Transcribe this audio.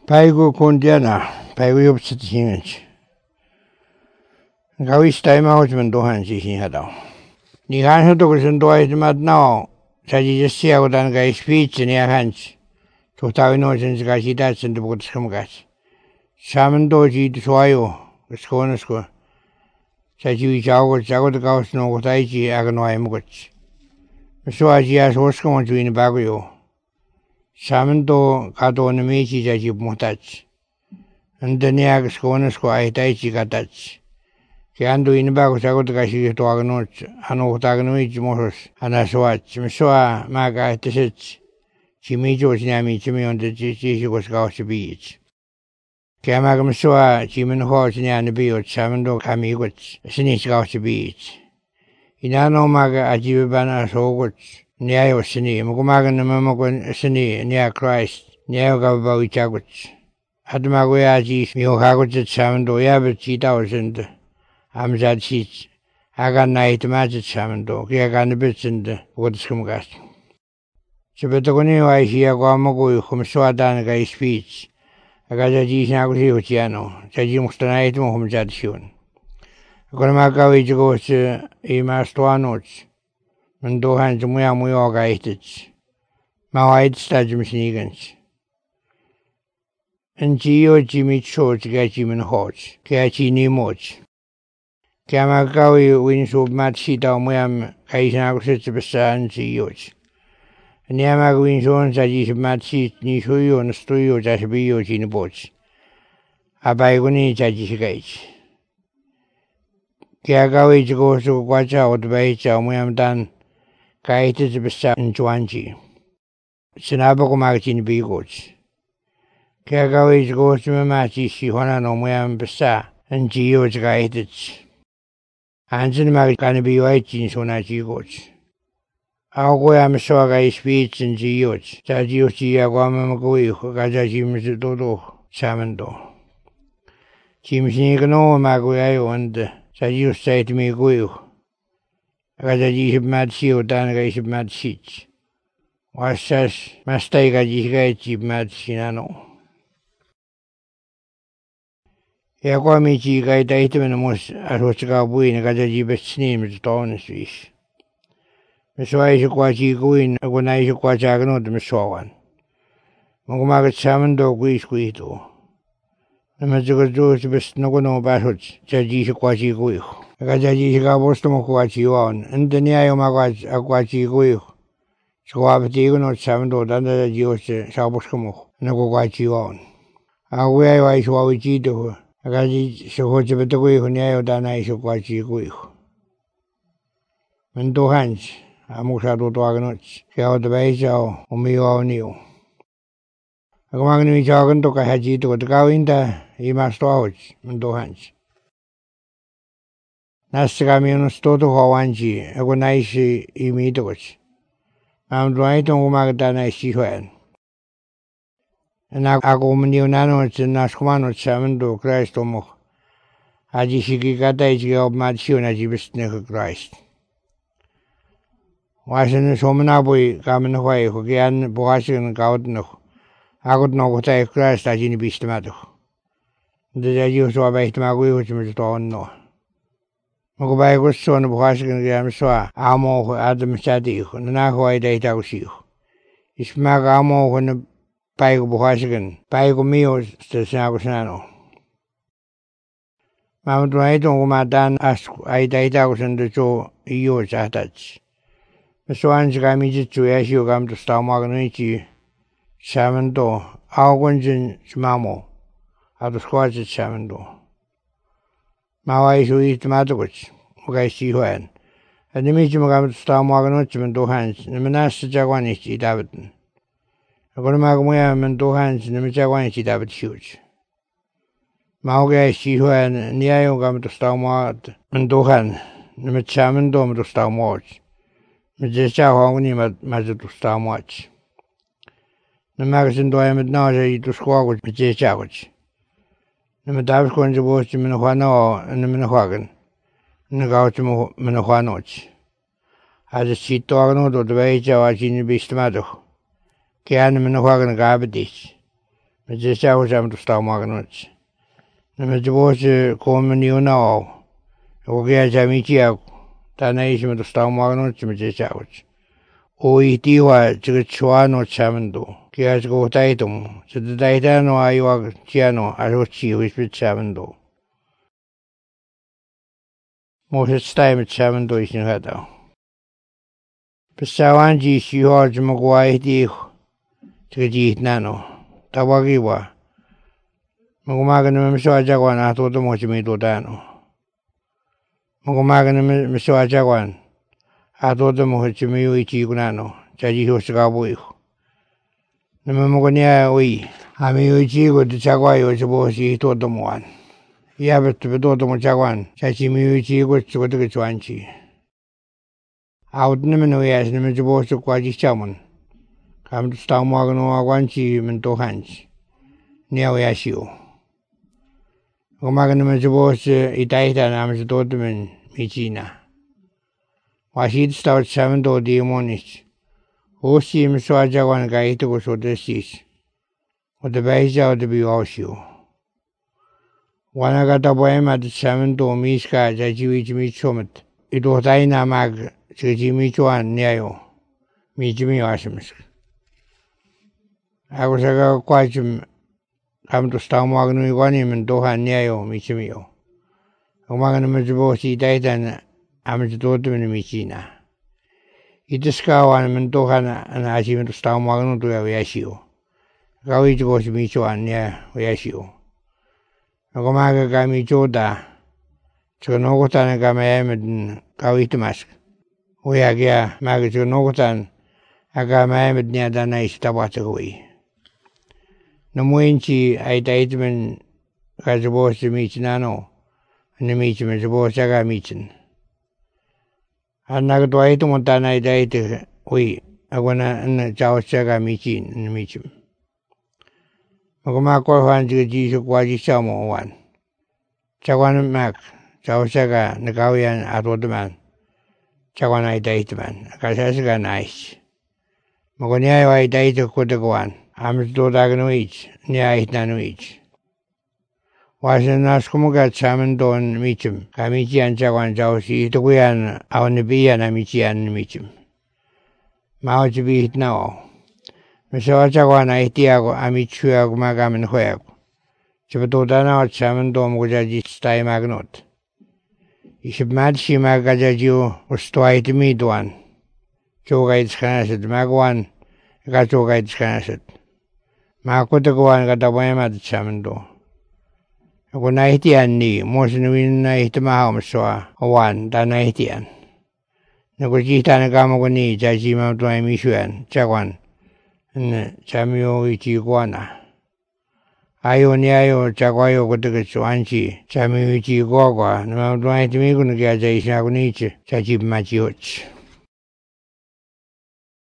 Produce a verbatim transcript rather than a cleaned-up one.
Paigu kundiana, paigu yubsit hinch. Gawis taimauchman dohan si sinhadaw. Ni han to kusun doy mat now. Saji jisia udan ga speech ni hanch. To tawino sin ga sida sin de bot skam gas. Samen do ji soyo, skonesko. Saji jago jago de gaus no gotaiji agno ay mugoch. So aji as oskon juin bagoyo. Samen do gado ne meji jaji mutach. And the neag skonesko ay taiji gatach. Kiandu in bago jago de gashi to agnoch, ano tagnoich moros, anaswach, msoa maga tisich. Chimijo nyami chimi on the chichi was gauch beach. Kamagam soa chimin horse nyan the beach, samando kamiguch, sinis gauch beach. Inano maga ajibana soguch, niayo sini, mugumagan the mamogan sini, near Christ, near Gavawichaguch. Admaguaji, Miohaguch, samando, yabit thousand. Amzad sheets. I got night magic samando, Kiagan the bits in the woodscum gas. Sebetogoni I hear Guamago, whom Swadan gay speech. I got a G Nagusiano, Sajimustanitum whom Jadshun. Gonamaga goes a mastuanoch, and do hands muyamuyo gaitich. Mawide stadium snigans. And Gio Jimmy Church get Jim and Hodge, Kachi Nimoch. Kamagawi wins of Mat Sita Muyam Kaisanagus Besan Gioch. Niamag wins on Sajis Mat Sit Nishuyo and Stuyo Jasbio in boats. Abaiguni Jajis Gates. Kiagawi goes to watch out by Muyam Dan Kaitis Besan in Juanji. Sinabago Magazine Bigots. Kiagawi goes to Mamachi Shihana no Muyam Besa and Gioch Gaitich. Hansen mag can be white in Sonachi goats. I'll go am so I speech in Gioch, Sajiochi Aguamagui, Gajajim Dodo, Samando. Chimsnigano Maguayo and Sajiu say to me, Guyu. Gajaji mad seal, Danagay mad seats. Was says, Mastake Gaji mad Sinano. Yaquamichi guy datum and most at Hosaga Buin, Gajaji best names to honest fish. Miss Wise Quachi Guin, when I should quachagano to Miss Swan. Mogumagat salmon dog wheesquito. The magical Jews best no no battles, Jaji Quachi Gui. Gajaji Gabostom Quachi on, and the Niamagaj Aquachi Gui. So I've taken out seven dog under the Jews, Saboscomo, no Quachi on. Away I shall we cheat to her. Agaji shohoche betagui hunyayo dana ishokwachi guiho. Mendo hanch, amusado to agnoch, Kao the Baisao, Umio Neo. Agmagni Jagan to Kahaji to the Gawinda, he must watch, Mendo hanch. Nastigamion Stoto Hawanji, Agonaishi imitoch. I'm right on Umagadana Shihuan. And I go Munionano and Nascomano Samando Christ Omo. Ajishiki Gataji of Matsun as you besneck Christ. Wasn't a Somanabui coming away who can Boasian Gaudno. I could know what I Christ as in Bistamato. The Jews were by Magui, which was torn no. Mogobai was son of Boasian Gamswa, Amo Adam Sadi, Naho I date out you. It's Magamo when the Paigo Bohasigan, Paigo Mio, says Nagosano. Mount Right on Madan asked I died out in the Joe Eos at that. Miss Wan's gamage to Asio come to Stamagonici, Samando, Algonjin Smamo, out of squads at Samando. Now I shall eat tomatoes, who I see when. And the medium come to Stamagonici and do hands, and the Manas Jawanici Davidson. I'm going to make my and two hands in the Mijawanichi David huge. Mauga, she who had Niayo come to Stamward and Dohan, the Michaman dome to Stamwatch. Mijacha Hongni Mazet to Stamwatch. The magazine do I am now to squawk with Mijachawich. The Madavs going to watch the Minahuano and the Minahuagan, and the Gaucho Minahuanoch. As a seat to Agno to the way Jawajin Bistamato. Kian Minahuagan Gabadis. men det ser jo sammen, du står meget noget. Når man til vores kommer ni under år, og gør jeg mig ikke af, der er ikke, men du står meget noget, men det ser jo. Og i de var til at svare noget sammen, du. Gør jeg til at gå dig dem, så det der er der noget, jeg var til noget, altså sige, hvis vi sammen, du. Måste stå med sammen, du i sin højder. Besawan ji syhor jumagwai di tigji nano. Tawagi wa. Magumaga na miswa jagwan ato to mo chimi to dano. Magumaga na miswa jagwan ato to mo chimi yu ichi kunano. Chaji ho shikabu yu. Na mamugonia ui. Ami yu ichi go de chagwa yu chabo si to to mo an. Ya betu to to mo chagwan. Chaji mi yu ichi go chgo de chwanchi. Out nemen we as nemen jabo so kwaji chamun. Kam to sta mo agno agwanchi men to hanch. Nia we asio. Gomaga nemen jabo se itaita nam se to men michina. Washid sta seven do demonis. Osi me so ajagwan ga ito go so desis. O de beja o de bi asio. Wana gata boema de seven do miska jajiwi jimi chomet. Ito taina mag Chiji chuan niayo, mijimi washimisk. I was a quite come to Stamwagnu Iguanim and Doha niayo, michimio. Omagan Mijibosi died and Amadotum in Michina. It is Kawan and Dohana and Ajim to Stamwagnu to Yashio. Gawi to go to Michuan near Yashio. Omaga Gami Joda, Chonogotan Gamayam and Gawi to Mask. We are here, Magajo Nogotan, Agama near the nice Tabatawi. No Muinchi, I died when Kazabos to meet Nano, and the meeting is about Saga meeting. And Nagadwai Montana, I died, we, Agona and Chao Saga meeting in the meeting. Magomako Hanji Jisu Quaji Samo one. Chawan Mac, Chao Saga, Nagawian, Atodaman. Chawan I date man, Kasasga nice. Magonia I date a Kotaguan, Amsto Daganoich, near it nanuich. Was an Ascomogat Salmon Don Meacham, Kamichi and Chawan Jausi, Toguan, Awanabi and Amici and Meacham. Mao to be it now. Mister Chawan I Tiago, Amichua Magam and Hueg. Chabotana Salmon Dom Gujaji Stai Magnot. Ishib mad shi magajajiu ustwai to meet one. Chogait scanacid magwan, got chogait scanacid. Makotaguan got a wham at the chamando. A good nightian knee, motion win night mahamswa, a one, da nightian. Nagojita Nagamagoni, Jajima Dwamishuan, Chagwan, and Chamio Ichiguana. Ayo niayo chakwayo kutuka chuanchi, chami uchi gogwa, nama duwa itimi kunukia jaisha kunichi, chachi machi uchi.